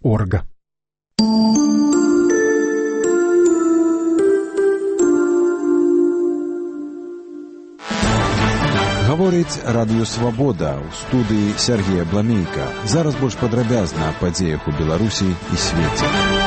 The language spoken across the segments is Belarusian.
org. Гаворыць Радыё Свабода, у студыі Сергея Бламейка. Зараз больш падрабязна аб падзеях у Беларусі і свеце.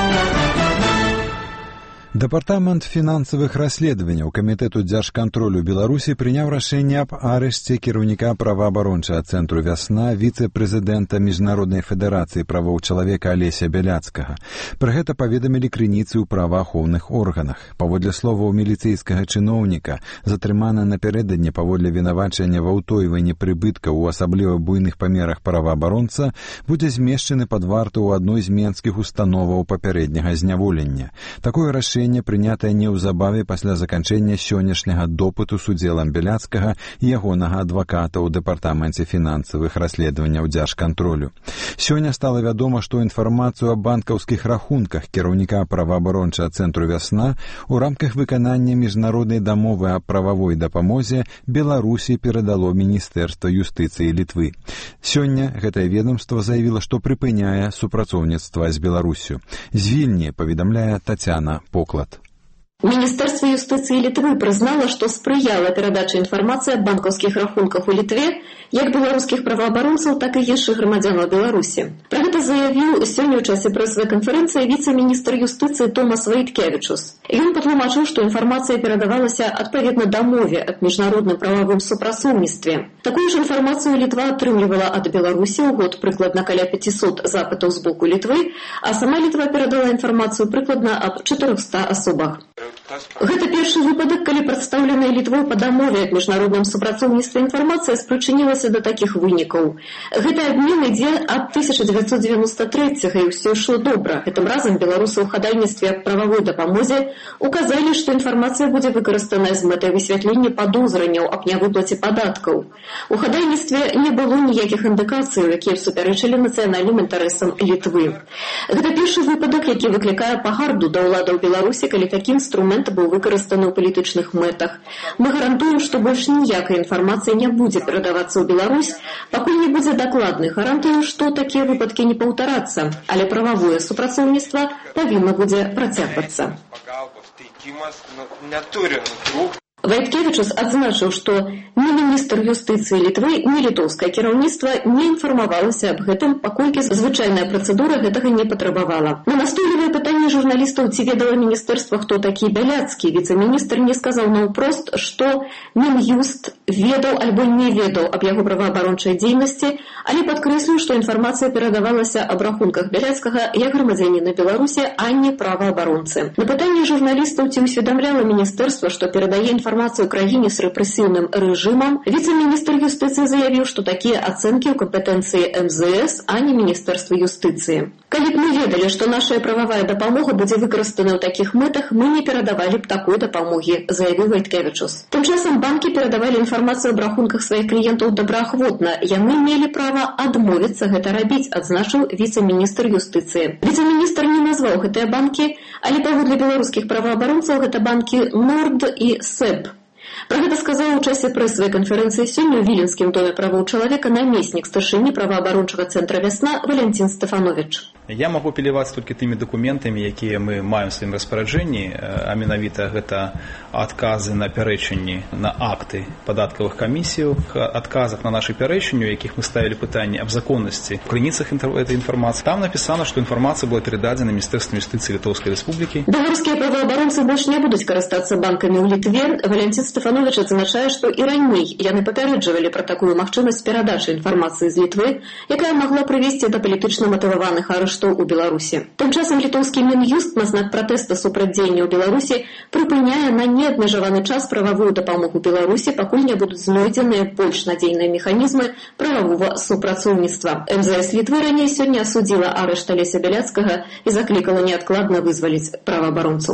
Дэпартамент фінансавых расследаванняў Камітэту дзяржкантролю Беларусі прыняў рашэнне аб арышце кіраўніка праваабарончага цэнтру «Вясна» віцэ-прэзідэнта Міжнароднай федэрацыі правоў чалавека Алеся Бяляцкага. Пра гэта паведамілі крыніцы ў праваахоўных органах. Паводле словаў міліцэйскага чыноўніка, затрыманы напярэдадні паводле вінавачання ва ўтойванні прыбыткаў у асабліва буйных памерах праваабаронца будзе змешчаны пад варту ў адной з менскіх установаў папярэдняга зняволення. Такое рашэнне прынятае неўзабаве пасля заканчэння сённяшняга допыту з удзелам Бяляцкага і ягонага адваката ў дэпартаменце фінансавых расследаванняў дзяржкантролю. Сёння стала вядома, што інфармацыю аб банкаўскіх рахунках кіраўніка праваабарончага цэнтру «Вясна» у рамках выканання міжнароднай дамовы аб прававой дапамозе Беларусі перадало Міністэрства юстыцыі Літвы. Сёння гэтае ведомства заявіла, што прыпыняе супрацоўніцтва з Беларусю. З Вільні паведамляе Тацяна Поклад. Міністэрства юстыцыі Літвы прызнала, што спрыяла перадачы інфармацыі аб банкаўскіх рахунках у Літве як беларускіх праваабаронцаў, так і іншых грамадзянаў Беларусі. Пра гэта заявіў сёння ў часе прэсавай канферэнцыі віцэ-міністр юстыцыі Томас Вайткевічус. Ён патлумачыў, што інфармацыя перадавалася адпаведна дамове аб міжнародным прававым супрацоўніцтве. Такую ж інфармацыю Літва атрымлівала ад Беларусі ў год прыкладна каля 500 запытаў з боку Літвы, а сама Літва перадала інфармацыю прыкладна аб 400 асобах. Гэта першы выпадак, калі прадстаўленая Літвой па дамове аб міжнародным супрацоўніцтве інфармацыя спрычынілася да такіх вынікаў. Гэты абмен ідзе ад 1993-го, і ўсё ішло добра. Гэтым разам беларусы ў хадайніцтве аб прававой дапамозе указалі, што інфармацыя будзе выкарыстаная з мэтай высвятлення падозранняў аб нявыплаце падаткаў. У хадайніцтве не было ніякіх індыкацый, якія б супярэчылі нацыянальным інтарэсам Літвы. Гэта першы выпадак, які выклікае пагарду да ўладаў Беларусі, калі такі інструмент быў выкарыстаны ў палітычных мэтах. Мы гарантуем, што больш ніякай інфармацыі не будзе перадавацца ў Беларусь, пакуль не будзе дакладных гарантый, што такія выпадкі не паўтарацца, але прававое супрацоўніцтва павінна будзе працягвацца. Вайткевічус адзначыў, што ні міністр юстыцыі Літвы, ні літоўскае кіраўніцтва не інфармавалася аб гэтым, паколькі звычайная працэдура гэтага не патрабавала. На настойлівае пытанне журналістаў, ці ведала міністэрства, хто такі Бяляцкі, віцэ-міністр не сказаў наўпрост, што Мін'юст ведаў альбо не ведаў аб яго праваабарончай дзейнасці, але падкрэсліў, што інфармацыя перадавалася аб рахунках Бяляцкага як грамадзяніна Беларусі, а не праваабаронцы. На пытанне журналістаў, ці ўсведамляла міністэрства, што перадае інфармацыю краіне з рэпрэсіўным рэжымам, віцэ-міністр юстыцыі заявіў, што такія ацэнкі ў кампетэнцыі МЗС, а не Міністэрства юстыцыі. Калі б мы ведалі, што наша прававая дапамога будзе выкарыстана ў такіх мэтах, мы не перадавалі б такой дапамогі, заявіў Вайткевічус. Тым часам банкі перадавалі інфармацыю аб рахунках сваіх кліентаў добраахвотна. Яны мелі права адмовіцца гэта рабіць, адзначыў віцэ-міністр юстыцыі. Віцэ-міністр не назваў гэтыя банкі, але паводле беларускіх праваабаронцаў гэта банкі Норд і СЭП. Пра гэта сказаў у часе прэсавай канферэнцыі сёння ў Віленскім доме правоў чалавека намеснік старшыні праваабарончага цэнтра «Вясна» Валянцін Стефанович. Я магу апеляваць толькі тымі дакументамі, якія мы маем у сваім распараджэнні, а менавіта гэта адказы на пярэчанні на акты падаткавых камісіяў, адказах на нашы пярэчанні, у якіх мы ставілі пытанні аб законнасці в крыніцах этой інфармацыі. Там напісана, што інфармацыя была перададзена Міністэрствам юстыцыі Літоўскай Рэспублікі. Беларускія праваабаронцы больш не будуць карыстацца банкамі ў Літве. Валянцін Стефанович адзначае, што і раней яны папярэджвалі пра такую магчымасць перадачы інфармацыі з Літвы, якая магла прывесці да палітычна матываваных арыштаў у Беларусі. Тым часам літоўскі Мін'юст на знак пратэста супраць дзеянняў Беларусі прыпыняе на неабмежаваны час прававую дапамогу Беларусі, пакуль не будуць знойдзеныя больш надзейныя механізмы прававога супрацоўніцтва. МЗС Літвы раней сёння асудзіла арышт Алеся Бяляцкага і заклікала неадкладна вызваліць праваабаронцаў.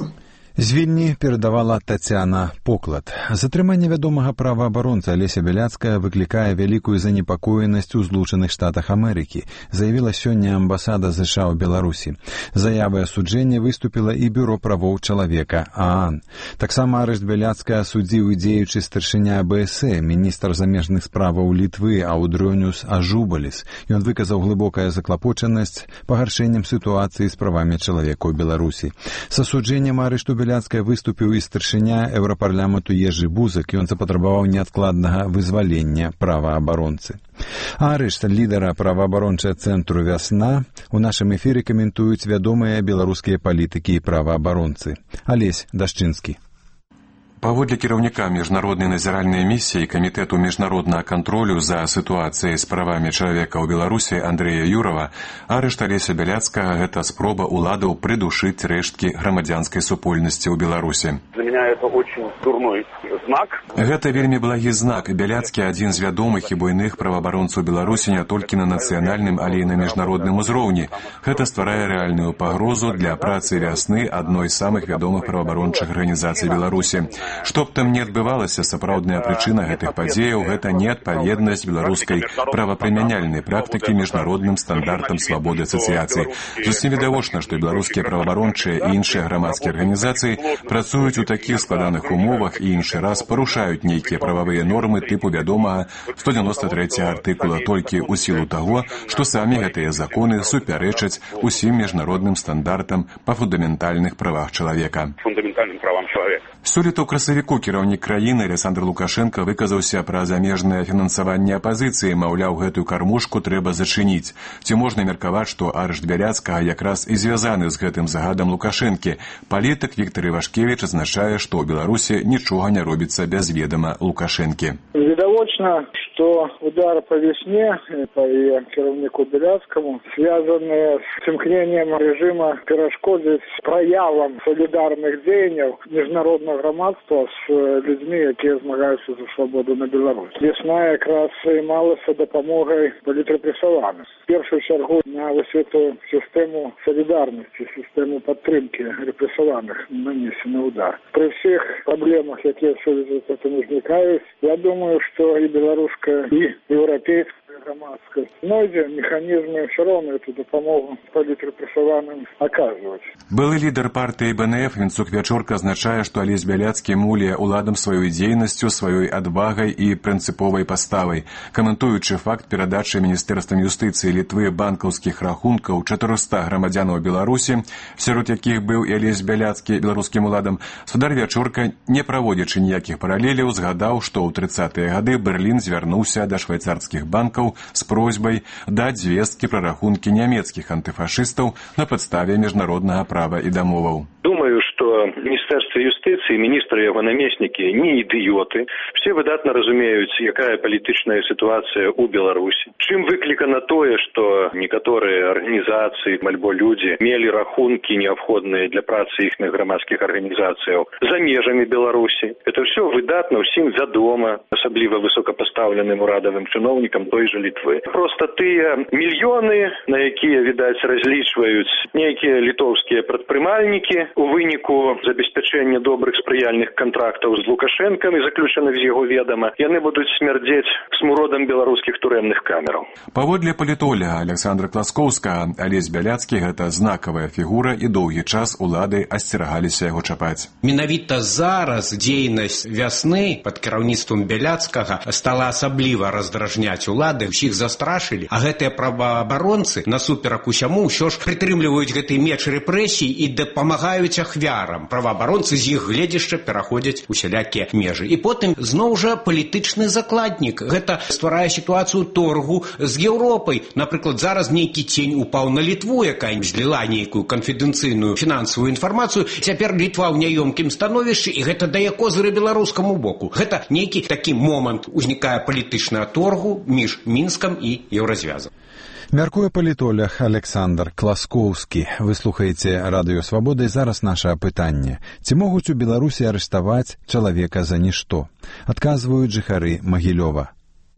З Вільні перадавала Тацяна Поклад. Затрыманне вядомага праваабаронца Алеся Бяляцкага выклікае вялікую занепакоенасць у Злучаных Штатах Амерыкі, заявіла сёння амбасада США ў Беларусі. Заявай асуджэння выступіла і Бюро правоў чалавека ААН. Таксама арышт Бяляцкага асудзіў і дзеючы старшыня АБСЭ, міністр замежных справаў Літвы Аўдрёніус Ажубаліс. Ён выказаў глыбокая заклапочанасць пагаршэннем сітуацыі з правамі чалавека ў Беларусі. С асуджэннем арышту Бяляцкага выступіў і старшыня Еўрапарламенту Ежы Бузак, ён запатрабаваў неадкладнага вызвалення праваабаронцы. Арышт лідара праваабарончага цэнтру «Вясна» у нашым эфіры каментуюць вядомыя беларускія палітыкі і праваабаронцы. Алесь Дашчынскі. Паводле кіраўніка міжнароднай назіральнай місіі Камітэту міжнароднага кантролю за сітуацыяй з правамі чалавека ў Беларусі Андрэя Юрова, арышт Алеся Бяляцкага – гэта спроба ўладаў прыдушыць рэшткі грамадзянскай супольнасці ў Беларусі. Для меня это очень дурной знак. Гэта вельмі благі знак. Бяляцкі – адзін з вядомых і буйных праваабаронцаў Беларусі не толькі на нацыянальным, але і на міжнародным узроўні. Гэта стварае рэальную пагрозу для працы «Вясны», адной з самых вядомых праваабарончых арганізацый Беларусі. Што б там не адбывалася, сапраўдная прычына гэтых падзеяў – гэта неадпаведнасць беларускай правапрымяняльнай практыкі міжнародным стандартам свабоды асацыяцыі. Зусім відавочна, што беларускія праваабарончыя і іншыя грамадскія арганізацыі працуюць у такіх складаных умовах і іншы раз парушаюць нейкія прававыя нормы тыпу вядомага 193 артыкула толькі ў сілу таго, што самі гэтыя законы супярэчаць усім міжнародным стандартам па фундаментальных правах чалавека. Сёлета ў красавіку кіраўнік краіны Александр Лукашенко выказаўся пра замежнае фінансаванне апазіцыі, маўляў, гэтую кармушку трэба зачыніць. Ці можна меркаваць, што арышт Бяляцкага якраз і звязаны з гэтым загадам Лукашэнкі? Палітык Віктор Івашкевіч азначае, што ў Беларусі нічога не робіцца без ведама Лукашэнкі. Відавочна, что удар по Весне, по кіраўніку Бяляцкаму, связанные с имкнением режима перашкодзіць проявам солидарных дзеянняў международного громадства с людьми, якія змагаюцца за свободу на Беларусь. Весна якраз займалася дапамогай палітрепрэсаваных. В першую чаргу на вось эту систему солидарности, систему подтрымки репрессованных нанесены удар. При всех проблемах, якія в связи с этим возникают, я думаю, что и белорусская, и европейская громадская знойдзе механизмы все равно эту допомогу палітрепрэсаваным оказывать. Былы лідар партыі БНФ Вінцук Вячорка азначае, што Алесь Бяляцкі муляе ўладам сваёй дзейнасцю, сваёй адвагай і прынцыповай паставай. Каментуючы факт перадачы Міністэрствам юстыцыі Літвы банкаўскіх рахункаў 400 грамадзянаў Беларусі, сярод якіх быў і Алесь Бяляцкі беларускім уладам, судар Вячорка, не праводзячы ніякіх паралеляў, згадаў, што ў 30-е гады Берлін звярнуўся да швайцарскіх банкаў з просьбай даць звесткі пра рахункі нямецкіх антыфашыстаў на падставе міжнароднага права і дамоваў. Думаю, что Министерство юстиции, министры и его наместники не идиоты. Все выдатно разумеют, якая політичная ситуация у Беларуси. Чим выкликано тое, что некоторые организации, альбо люди, мели рахунки необходные для працы их громадских организаций за межами Беларуси. Это все выдатно всем задома, особливо высокопоставленным урадовым чиновникам той же Литвы. Просто тыя мільёны, на якія, відаць, разлічваюць некие литовские предпрымальнікі, у выніку забеспячэння добрых спрыяльных контрактаў з Лукашэнкам і заключаных з яго ведама, яны будуць смярдзець смуродам беларускіх турэмных камераў. Паводле палітоляга Александра Класкоўскага, Алесь Бяляцкі – гэта знакавая фігура, і доўгі час улады асцерагаліся яго чапаць. Менавіта зараз дзейнасць Вясны пад кіраўніцтвам Бяляцкага стала асабліва раздражняць улады, ўсіх застрашылі, а гэтыя праваабаронцы насуперак усяму ўсё ж прытрымліваюць гэты меч рэпрэсій і дапамагаюць ахвярам. Праваабаронцы з іх гледзяшча пераходзяць усялякія межы. І потым зноў жа палітычны закладнік. Гэта стварае сітуацыю торгу з Еўропай. Напрыклад, зараз нейкі цень упаў на Літву, якая зліла нейкую канфідэнцыйную фінансавую інфармацыю. Цяпер Літва ў няёмкім становішчы, і гэта дае козыры беларускаму боку. Гэта нейкі такі момант узнікае палітычнага торгу між Мінскам і Еўразвязам. Мяркуе палітолог Александр Класкоўскі. Вы слухаеце Радыё Свабода, і зараз наша пытанне. Ці могуць у Беларусі арыштаваць чалавека за нішто? Адказваюць жыхары Магілёва.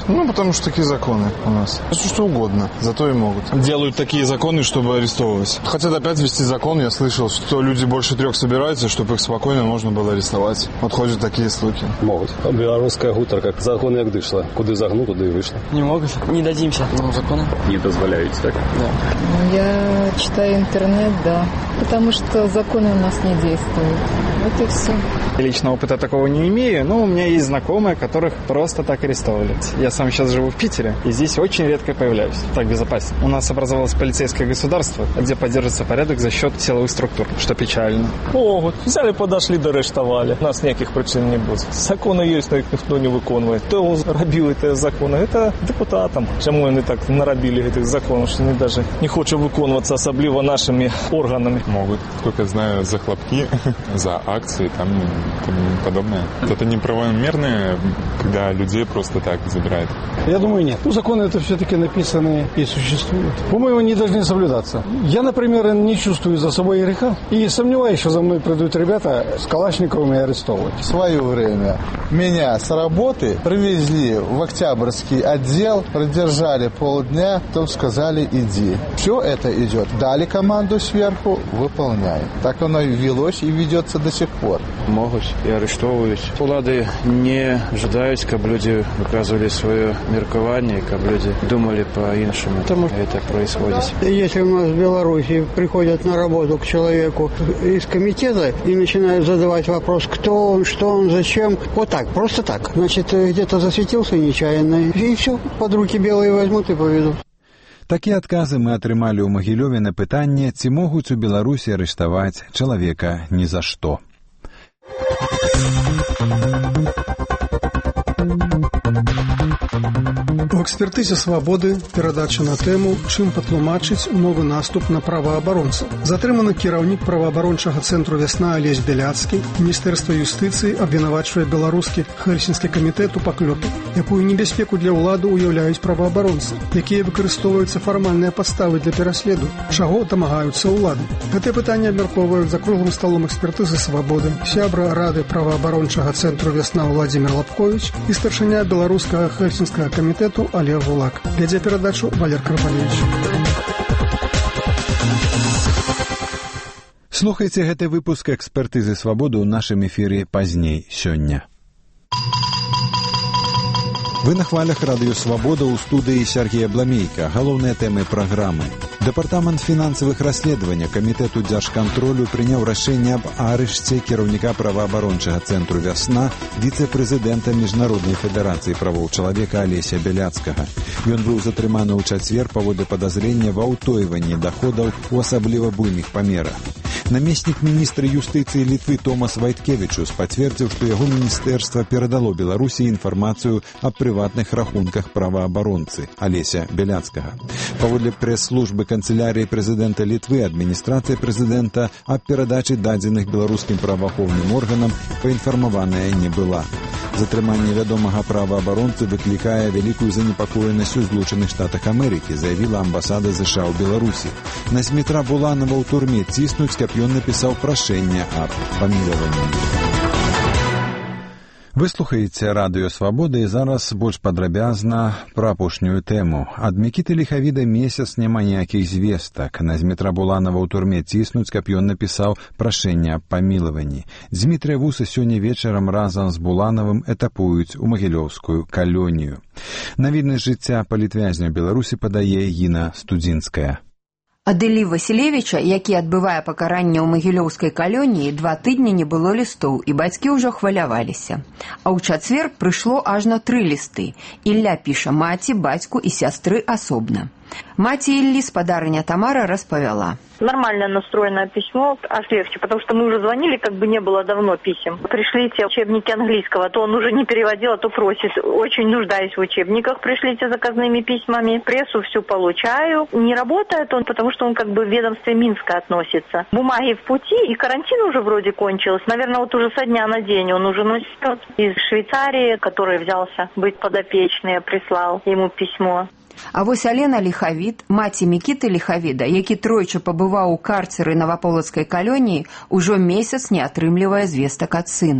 Потому что такие законы у нас. Что угодно, зато и могут. Делают такие законы, чтобы арестовывать. Хотят опять ввести закон, я слышал, что люди больше 3 собираются, чтобы их спокойно можно было арестовать. Вот ходят такие слухи. Могут. Белорусская гутарка. Закон як дышла. Куда загнул, туда и вышло. Не могут. Не дадимся. Законы не дозволяют, так? Да. Я читаю интернет, да. Потому что законы у нас не действуют. Вот и все. Лично опыта такого не имею, но у меня есть знакомые, которых просто так арестовывали. Я сам сейчас живу в Питере, и здесь очень редко появляюсь. Так безопасно. У нас образовалось полицейское государство, где поддерживается порядок за счет силовых структур, что печально. Могут. Взяли, подошли, доарештовали. У нас никаких причин не будет. Законы есть, но их никто не виконує. Хто робив эти законы? Это депутатам. Чому вони так наробили этих законов, что они даже не хочуть виконуватися, особливо нашими органами? Могут. Сколько знаю, за хлопки, за акции, там подобное. Это неправомерно, когда людей просто так забирают. Я думаю, нет. Законы это все-таки написаны и существуют. По-моему, они должны соблюдаться. Я, например, не чувствую за собой греха и сомневаюсь, что за мной придут ребята с калашниковыми арестовывать. В свое время меня с работы привезли в Октябрьский отдел, продержали полдня, потом сказали иди. Все это идет. Дали команду сверху, выполняем. Так оно и велось и ведется до сих пор. Могут и арестовывают. Улады не ожидают, чтобы люди выказывали свое меркование, чтобы люди думали по-иншему. Потому это происходит. Если у нас в Беларуси приходят на работу к человеку из комитета и начинают задавать вопрос, кто он, что он, зачем, вот так, просто так. Значит, где-то засветился нечаянно, и все, под руки белые возьмут и поведут. Такія адказы мы атрымалі ў Магілёве на пытанне, ці могуць у Беларусі арыштаваць чалавека ні за што. У экспертызе «Свабоды» перадача на тэму «Чым патлумачыць новы наступ на праваабаронцаў». Затрыманы кіраўнік праваабарончага цэнтру «Вясна» Алесь Бяляцкі. Міністэрства юстыцыі абвінавачвае беларускі Хельсінскі камітэт у паклёпе. Якую небяспеку для ўлады ўяўляюць праваабаронцы, якія выкарыстоўваюцца фармальныя падставы для пераследу, чаго дамагаюцца ўлады. Гэтае пытанне абмяркоўваюць за круглым сталом экспертызы «Свабоды» сябра Рады праваабарончага цэнтру «Вясна» Владзімир Лапковіч і старшыня беларускага Хельсінскага камітэту Олег Гулак. Вядзе перадачу Валер Карпалевич. Слухайце гэты выпуск экспертызы «Свабоды» ў нашым эфіры пазней сёння. Вы на хвалях радыё «Свабода» ў студыі Сергея Бламейка. Галоўныя тэмы праграмы. Дэпартамент фінансавых расследаванняў Камітэту дзяржкантролю прыняў рашэнне аб арышце кіраўніка праваабарончага цэнтру «Вясна», віцэ-прэзідэнта Міжнароднай федэрацыі правоў чалавека Алеся Бяляцкага. Ён быў затрыманы ў чацвер паводле падазрення ва ўтойванні даходаў у асабліва буйных памерах. Намеснік міністра юстыцыі Літвы Томас Вайткевічус пацвердзіў, што яго міністэрства перадало Беларусі інфармацыю аб прыватных рахунках праваабаронцы Алеся Бяляцкага. Паводле прэс-службы канцылярыі прэзідэнта Літвы адміністрацыя прэзідэнта аб перадачы дадзеных беларускім праваахоўным органам паінфармаваная не была. Затрыманне вядомага праваабаронцы выклікае вялікую занепакоенасць у Злучаных Штатах Амерыкі, заявіла амбасада США ў Беларусі. На Змітра Буланова ў турме ціснуць, каб ён напісаў прашэнне аб памілаванні. Вы слухаеце радыё «Свабода» і зараз больш падрабязна пра апошнюю тэму. Ад Мікіты Ліхавіда месяц няма ніякіх звестак. На Змітра Буланова ў турме ціснуць, каб ён напісаў прашэнне аб памілаванні. Дзмітрыя Вуса сёння вечарам разам з Буланавым этапуюць у магілёўскую калонію. Навіднасць жыцця палітвязня Беларусі падае Гіна Студзінская. Ад Іллі Васілевіча, які адбывае пакаранне ў магілёўскай калоніі, 2 тыдні не было лістоў, і бацькі ўжо хваляваліся. А ў чацвер прыйшло ажно 3 лісты. Ілля піша маці, бацьку і сястры асобна. Мать Ильи, спадарыня Тамара, распавяла. Нормально настроенное письмо, аж легче, потому что мы уже звонили, как бы не было давно писем. Пришлите учебники английского, то он уже не переводил, а то просит. Очень нуждаюсь в учебниках, пришлите заказными письмами. Прессу всю получаю. Не работает он, потому что он как бы в ведомстве Минска относится. Бумаги в пути, и карантин уже вроде кончился. Наверное, вот уже со дня на день он уже носит из Швейцарии, который взялся быть подопечный, прислал ему письмо. А вось Алена Ліхавід, маці Мікіты Ліхавіда, які тройчы пабываў у карцеры Наваполацкай калоніі, ужо месяц не атрымлівае звестак ад сына.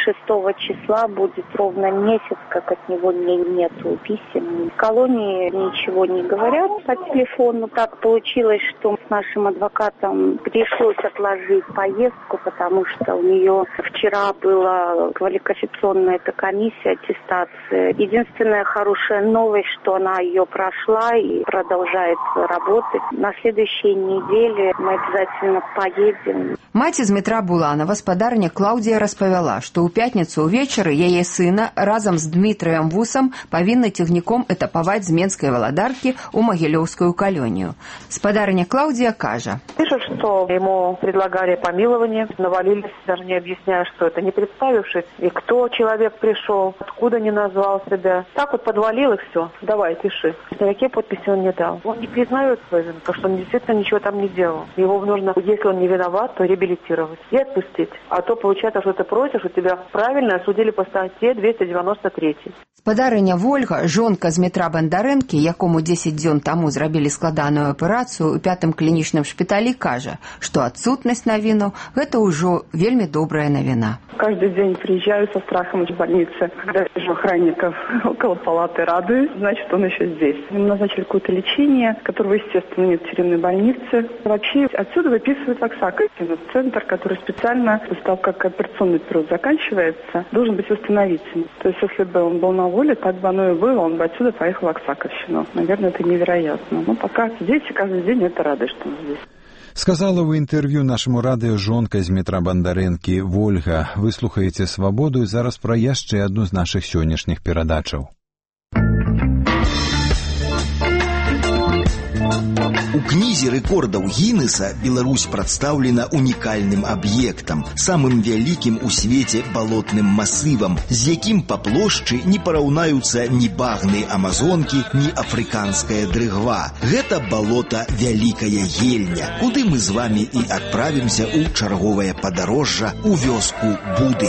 6 числа будет ровно месяц, как от него нету писем. В колонии ничего не говорят по телефону. Так получилось, что с нашим адвокатом пришлось отложить поездку, потому что у нее вчера была квалификационная комиссия, аттестация. Единственная хорошая новость, что она ее прошла и продолжает работать. На следующей неделе мы обязательно поедем. Маці з Дмітра Буланова, спадарня Клаўдія, распавяла, што ў пятніцу ўвечары яе сына разам з Дмітрыем Вусам павінны цягніком этапаваць з Менскай Валадаркі ў Магілёўскую калонію. Спадарня Клаўдія кажа: «Пишут, что ему предлагали помилование, навалились, даже не объясняя, что это, не представившись, и кто человек пришел, откуда не назвал себя. Так вот подвалил и все. Давай, пиши. Никакие подписи он не дал. Он не признает свою вину, потому что он действительно ничего там не делал. Его нужно, если он не виноват, то реабилитировать и отпустить. А то получается, что ты просишь, у тебя правильно осудили по статье 293. Спадарыня Вольга, жонка Дмітра Бандарэнкі, якому 10 дзён таму зрабілі складаную аперацыю ў 5-м клінічным шпіталі, кажа, што адсутнасць навіну – гэта ўжо вельмі добрая навіна. Каждый день приезжаю со страхом в больнице. Когда вижу охранников около палаты, радуюсь, значит, он еще здесь. Ему назначили какое-то лечение, которого, естественно, нет в тюремной больнице. Врачи отсюда выписывают Оксака. Центр, который специально, после того, как операционный период заканчивается, должен быть восстановительным. То есть, если бы он был на воле, так бы оно и было, он бы отсюда поехал в Оксаковщину. Наверное, это невероятно. Но пока здесь, и каждый день это радость, что он здесь. Сказала в інтэрв'ю нашаму радыё жонка Дмітра Бандарэнкі Вольга. Вы слухаеце «Свабоду» і зараз пра яшчэ адну з нашых сённяшніх перадачаў. У кнізе рэкордаў Гіннеса Беларусь прадстаўлена унікальным аб'ектам, самым вялікім у свеце балотным масывам, з якім па плошчы не параўнаюцца ні багны Амазонкі, ні афрыканская дрыгва. Гэта балота Вялікая Ельня, куды мы з вамі і адправімся ў чарговае падарожжа ў вёску Буды.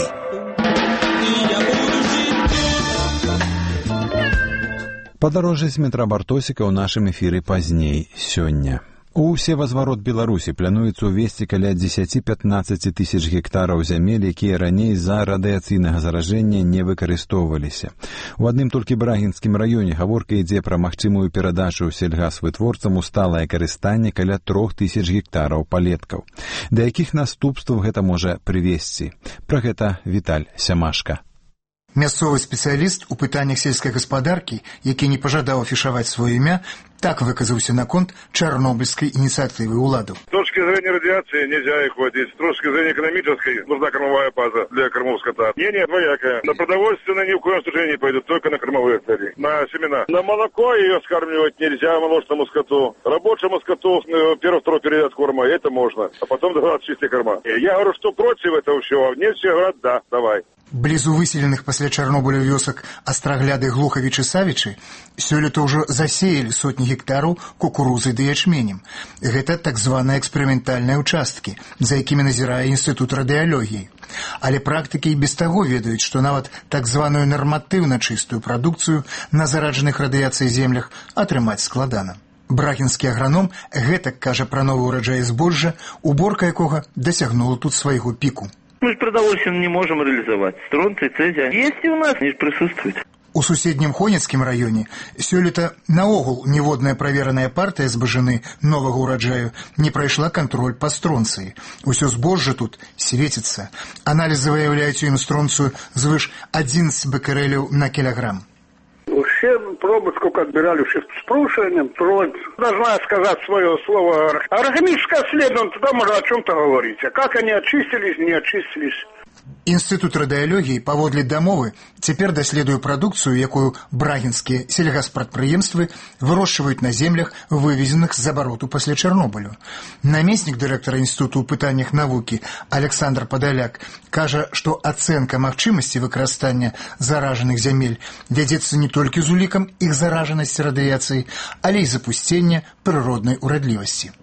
Падарожжа Дмітра Бартосіка ў нашым эфіры пазней сёння. У севазварот Беларусі плануецца ўвесці каля 10-15 тысяч гектараў зямель, якія раней з-за радыяцыйнага заражэння не выкарыстоўваліся. У адным толькі Брагінскім раёне гаворка ідзе пра магчымую перадачу сельгасвытворцам у сталае карыстанне каля 3000 гектараў палеткаў. Да якіх наступстваў гэта можа прывесці? Пра гэта Віталь Сямашка. Мясцовы спецыяліст у пытаннях сельскай гаспадаркі, які не пажадаў афішаваць сваё імя, так выказаўся наконт чарнобыльской инициативы уладов. С точки зрения радиации нельзя их вводить. С точки зрения экономической нужна кормовая база для кормов скота. Мнение двоякое. На продовольственное ни в коем случае не пойдет, только на кормовые цели. На семена. На молоко ее скармливать нельзя молочному скоту. Рабочему скоту первый-второй период корма, это можно. А потом давать чистые корма. Я говорю, что против этого всего. Мне все говорят, да, давай. Блізу выселеных пасля Чарнобыля вёсак Астрагляды, Глухавіч і Савічы сёлета ўжо засеялі сотні гектараў кукурузы ды ячменем. Гэта так званыя эксперыментальныя ўчасткі, за якімі назірае Інстытут радыялогіі. Але практыкі і без таго ведаюць, што нават так званую нарматыўна чыстую прадукцыю на зараджаных радыяцыяй землях атрымаць складана. Брагінскі аграном гэтак кажа пра новы ўраджай збожжа, уборка якога дасягнула тут свайго піку. Мы же продовольствие не можем реализовать. Стронций, цезия есть и у нас, они же присутствуют. У суседнім Хонецкім раёне сёлета наогул ніводная правераная партыя збажыны новага ўраджаю не прайшла кантроль па стронцыі. Усё збожжа тут свеціцца. Аналізы выяўляюць у ім стронцыю звыш 11 беккереляў на килограмм. Все пробы, сколько отбирали, все с прошлым, должна сказать свое слово. Органическое исследование, тогда можно о чем-то говорить. А как они очистились, не очистились. Інстытут радыялогіі паводле дамовы цяпер даследуе прадукцыю, якую брагінскія сельгаспрадпрыемствы вырошчваюць на землях, вывезеных з абароту пасля Чарнобылю. Намеснік дырэктара інстытуту ў пытаннях навукі Александр Падаляк кажа, што ацэнка магчымасці выкарыстання заражаных зямель вядзецца не толькі з улікам іх заражанасці радыяцыі, але і запусцення прыроднай урадлівасці.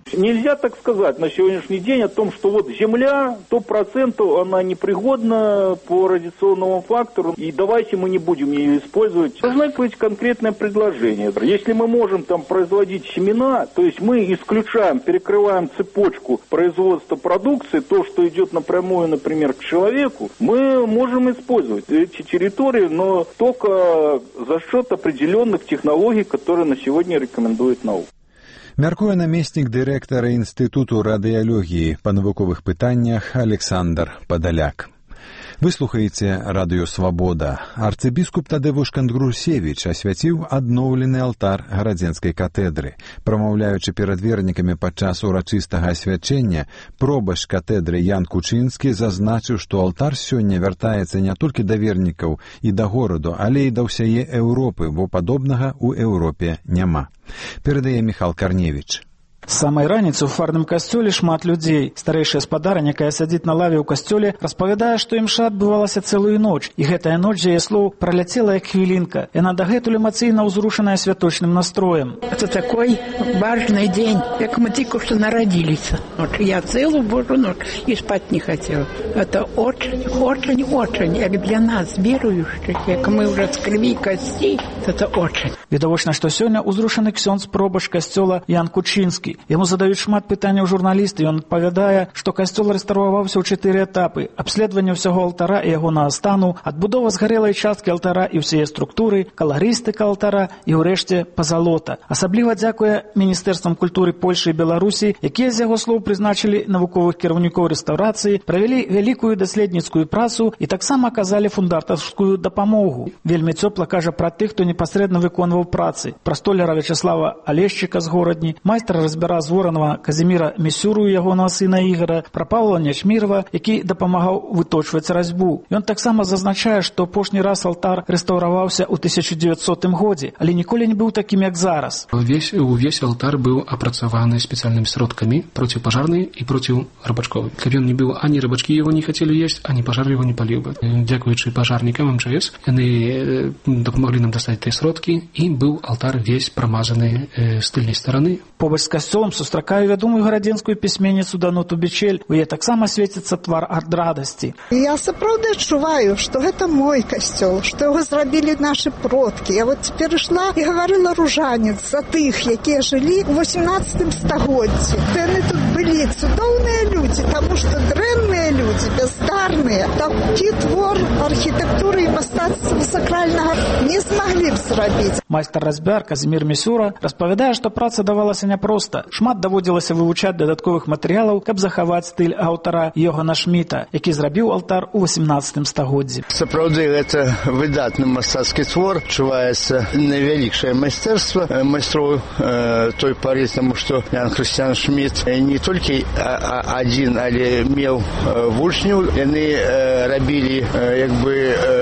Нельзя так сказать на сегодняшний день о том, что вот земля 100% она непригодна по радиационному фактору, и давайте мы не будем ее использовать. Должно быть конкретное предложение. Если мы можем там производить семена, то есть мы исключаем, перекрываем цепочку производства продукции, то, что идет напрямую, например, к человеку, мы можем использовать эти территории, но только за счет определенных технологий, которые на сегодня рекомендует наука. Мяркуе намеснік дырэктара Інстытуту радыялогіі па навуковых пытаннях Александр Падаляк. Вы слухаеце радыё «Свабода». Арцыбіскуп Тадевуш Кангрусевич асвяціў адноўлены алтар гарадзенскай катедры. Прамаўляючы перад вернікамі падчас урачыстага асвячэння, пробашч катедры Ян Кучынскі зазначыў, што алтар сёння вяртаецца не толькі да вернікаў і да гораду, але і да ўсяе Еўропы, бо падобнага ў Еўропе няма. Перадае Міхал Карневіч. З самай раніцы ў фарным касцёле шмат людзей. Старэйшая спадарня, якая сядзіць на лаве ў касцёле, распавядае, што імша адбывалася цэлую ноч, і гэтая ноч, яе слоў, праляцела як хвілінка. Яна дагэтуль эмацыйна ўзрушаная святочным настроем. Это такой важный день, как мы только что народились. Я целую Божью ночь и спать не хотела. Это очень, очень, очень, как для нас, верующих, как мы уже с крови и костей, это очень. Відавочна, што сёння ўзрушаны ксёндз пробашч касцёла Ян Кучынскі. Яму задаюць шмат пытанняў журналісты, і ён адпавядае, што касцёл рэстаўраваўся ў 4 этапы: абследаванне ўсяго алтара і ягонага стану, адбудова згарэлай часткі алтара і ўсе структуры, калагрыстыка алтара і ўрэшце пазалота. Асабліва дзякуе Міністэрствам культуры Польшы і Беларусі, якія, з яго слоў, прызначылі навуковых кіраўнікоў рэстаўрацыі, правялі вялікую даследніцкую працу і таксама аказалі фундатарскую дапамогу. Вельмі цёпла кажа пра тых, хто непасрэдна выконваў працы: пра столяра Вячаслава Алешчыка з Горадні, майстра разбяра з Воранова Казіміра Місюру, ягонага сына Ігара, пра Павла Нячмірова, які дапамагаў выточваць разьбу. Ён таксама зазначае, што апошні раз алтар рэстаўраваўся ў 1900 годзе, але ніколі не быў такім, як зараз. Увесь алтар быў апрацаваны спецыяльнымі сродкамі проціпажарнай і процірабачковай. Каб ён не быў, ані рабачкі яго не хацелі есць, ані пажар яго не паліў бы. Дзякуючы пажарнікам МЧС, яны дапамаглі нам дастаць тыя сродкі, і быў алтар весь прамазаны з тыльнай стараны. Побач з касцёлам сустракаю вядомую гарадзенскую пісьменніцу Дануту Бичель. У яе таксама свеціцца твар ад радасці. Я сапраўды адчуваю, што гэта мой касцёл, што яго зрабілі нашы продкі. Я вот цяпер ішла і гаварыла ружанец за тых, якія жылі ў 18 стагоддзі. Яны тут былі цудоўныя людзі, таму што дрэнныя людзі, бяздарныя, такі твор архітэктуры і мастацтва сакральнага не змаглі б зрабіць. Майстар-разьбяр Казімір Місюра распавядае, што праца давалася няпроста. Шмат даводзілася вывучаць дадатковых матэрыялаў, каб захаваць стыль аўтара Йогана Шміта, які зрабіў алтар у 18 стагоддзі. Сапраўды, гэта выдатны мастацкі твор, адчуваецца найвялікшае майстэрства майстроў той пары, таму што Ян Хрысціян Шміт не толькі адзін, але меў вучняў. Яны рабілі як бы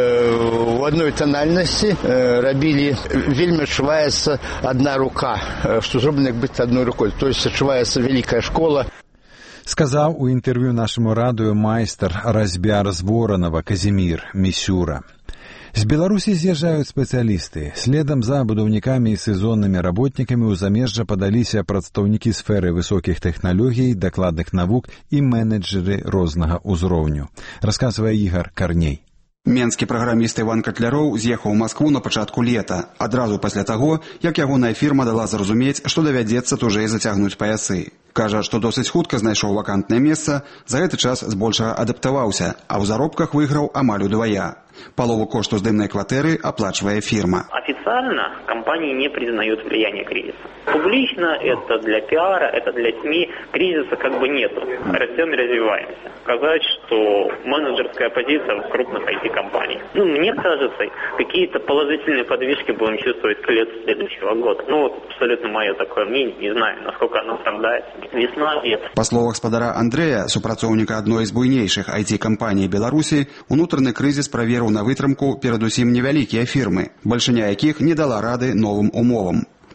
у адной танальнасці, рабілі, вельмі адчуваецца адна рука, што зроблена як быць адной рукой. То есть адчуваецца вялікая школа. Сказаў у інтэрв'ю нашаму радыё майстар-разьбяр з Воранова Казімір Місюра. З Беларусі з'язджаюць спецыялісты. Следам за будаўнікамі і сезоннымі работнікамі ў замежжа падаліся прадстаўнікі сферы высокіх тэхналогій, дакладных навук і менеджеры рознага ўзроўню. Расказвае Ігар Карней. Менскі праграміст Іван Катляроў з'ехаў у Маскву на пачатку лета, адразу пасля таго, як ягоная фірма дала зразумець, што давядзецца тужэй зацягнуць паясы. Кажа, што досыць хутка знайшоў вакантнае месца, за гэты час збольшага адаптаваўся, а ў заробках выйграў амаль удвая. Полову кошту здымной квартиры оплачивая фирма. Официально компании не признают влияние кризиса. Публично это для пиара, это для СМИ. Кризиса как бы нету. Растем и развиваемся. Сказать, что менеджерская позиция в крупных IT-компаниях. Мне кажется, какие-то положительные подвижки будем чувствовать к лету следующего года. Абсолютно мое такое мнение. Не знаю, насколько оно оправдается. Весна, лето. По словах спадара Андрея, супрацоўніка адной з буйнейшых IT-кампаній Беларусі, унутраны крызіс праверыў на вытрымку перадусім невялікія фірмы, бальшыня якіх не дала рады новым умовам.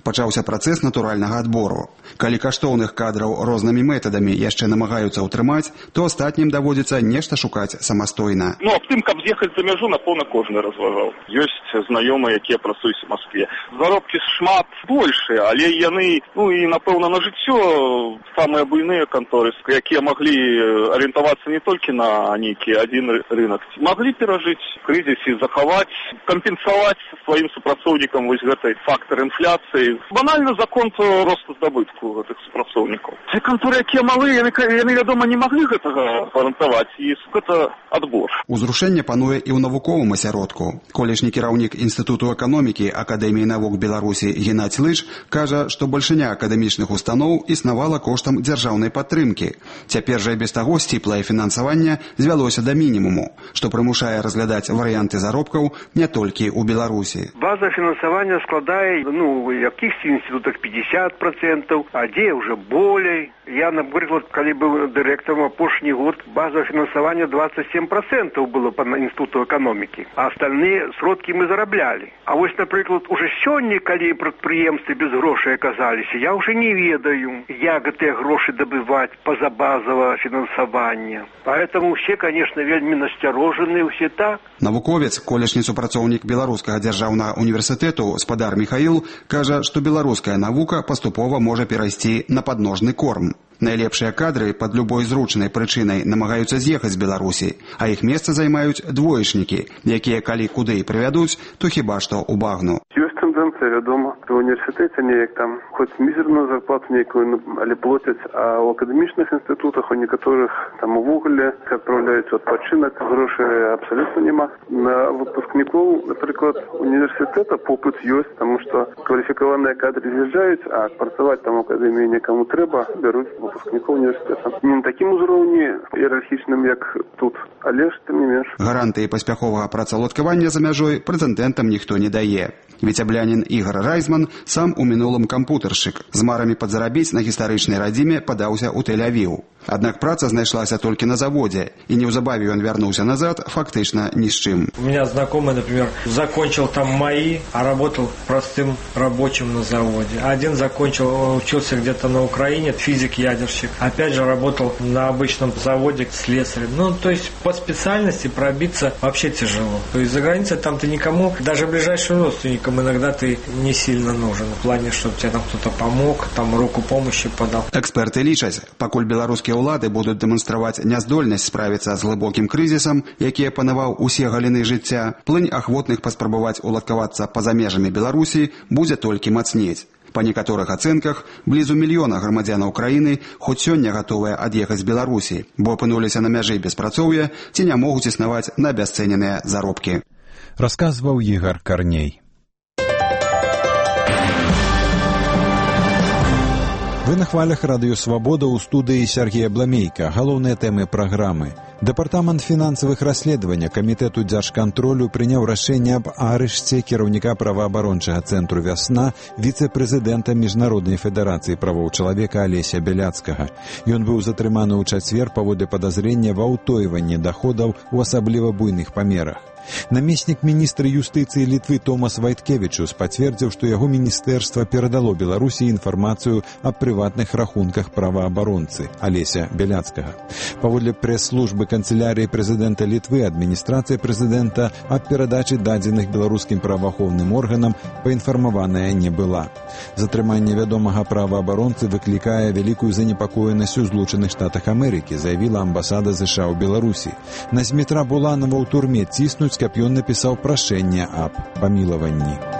пачаўся працэс натуральнага адбору. Калі каштоўных кадраў рознымі метадамі яшчэ намагаюцца ўтрымаць, то астатнім даводзіцца нешта шукаць самастойна. Ну, аб тым, каб з'ехаць за мяжу, напэўна, кожны разважаў. Ёсць знаёмыя, якія працуюць у Маскве. Заробкі шмат большыя, але яны, ну і, напэўна, на жыццё самыя буйныя канторы, якія маглі арыентавацца не толькі на нейкі адзін рынок, маглі перажыць крызіс і захаваць, кампенсаваць сваім супрацоўнікам вось гэтай фактор інфляцыі. Банальна закон росту здабытку гэтых супрацоўнікаў. Ці канторы, якія малыя, яны, вядома, не маглі гэтага гарантаваць, і гэта адбор. Узрушэнне пануе і ў навуковым асяродку. Колішні кіраўнік Інстытуту эканомікі Акадэміі навук Беларусі Геннадзь Лыж кажа, што бальшыня акадэмічных устаноў існавала коштам дзяржаўнай падтрымкі. Цяпер жа і без таго сціплае фінансаванне звялося да мінімуму, што прымушае разглядаць варыянты заробкаў не толькі ў Беларусі. База фінансавання складае, у якихось інстытутах 50%, а дзе ўжо болей. Я, напрыклад, калі быў дырэктарам апошні год, база фінансавання 27% было па Інстытуту эканомікі, а остальные сродкі мы зараблялі. А вось, напрыклад, уже сёння, калі прадпрыемствы без грошай аказаліся, я уже не ведаю, як гэтыя грошы дабываць пазабазавага фінансавання. Поэтому все, конечно, вельмі насцярожаны, все так. Навуковец, колішні супрацоўнік Беларускага дзяржаўнага універсітэту спадар Міхаіл кажа, што беларуская навука паступова можа перайсці на падножны корм. Найлепшыя кадры пад любой зручнай прычынай намагаюцца з'ехаць з Беларусі, а іх месца займаюць двоечнікі, якія калі куды і прывядуць, то хіба што ў багну. Ёсць тэндэнцыя, вядома, у універсітэце неяк там хоць мізерную зарплату нейкую, але плоцяць, а ў акадэмічных інстытутах у некаторых там увогуле адпраўляюць у адпачынак, грошай абсалютна няма. На выпускнікоў, напрыклад, універсітэта попыт ёсць, таму што кваліфікаваныя кадры з'язджаюць, а працаваць там у акадэміі некаму трэба, бяруць выпускнікоў універсітэта. Не на такім узроўні іерархічным, як тут, але ж тым не менш. Гарантыі паспяховага працаўладкавання за мяжой прэтэндэнтам ніхто не дае. Віцяблянін Ігор Райзман сам у мінулым кампутаршчык. З марамі падзарабіць на гістарычнай радзіме падаўся ў Тель-Авіў. Аднак праца знайшлася толькі на заводзе, і неўзабаве ён вярнуўся назад фактычна ні з чым. У меня знакомый, например, закончил там МАИ, а работал простым рабочим на заводе. Один закончил, учился где-то на Украине, физик-ядерщик. Опять же работал на обычном заводе слесарем. То есть по специальности пробиться вообще тяжело. То есть за границей там ты никому, даже ближайшим родственникам иногда ты не сильно нужен. В плане, чтобы тебе там кто-то помог, там руку помощи подал. Эксперты лічаць, пакуль беларускія ўлады будуць дэманстраваць няздольнасць справіцца з глыбокім крызісам, які апанаваў усе галіны жыцця, плынь ахвотных паспрабаваць уладкавацца па-за межамі Беларусі будзе толькі мацнець. Па некаторых ацэнках, блізу мільёна грамадзянаў краіны хоць сёння гатовыя ад'ехаць з Беларусі, бо апынуліся на мяжы беспрацоўя ці не могуць існаваць на абясцэненыя заробкі. Расказваў Ігор Карней. Вы на хвалях Радыё Свабода ў студыі Сергея Бламейка. Галоўныя тэмы праграмы. Дэпартамент фінансавых расследавання Камітэту дзяржкантролю прыняў рашэнне аб арышце кіраўніка праваабарончага цэнтру «Вясна» віцэ-прэзідэнта Міжнароднай федэрацыі правоў чалавека Алеся Бяляцкага. Ён быў затрыманы ў чацвер паводле падазрення ва ўтойванні даходаў у асабліва буйных памерах. Намеснік міністра юстыцыі Літвы Томас Вайткевічус пацвердзіў, што яго міністэрства перадало Беларусі інфармацыю аб прыватных рахунках праваабаронцы Алеся Бяляцкага. Паводле прэс-службы канцылярыі прэзідэнта Літвы адміністрацыя прэзідэнта аб перадачы дадзеных беларускім праваахоўным органам паінфармаваная не была. Затрыманне вядомага праваабаронцы выклікае вялікую занепакоенасць у Злучаных Штатах Амерыкі, заявіла амбасада США ў Беларусі. На Змітра Буланова ў турме ціснуць, каб ён напісаў прашэнне аб памілаванні.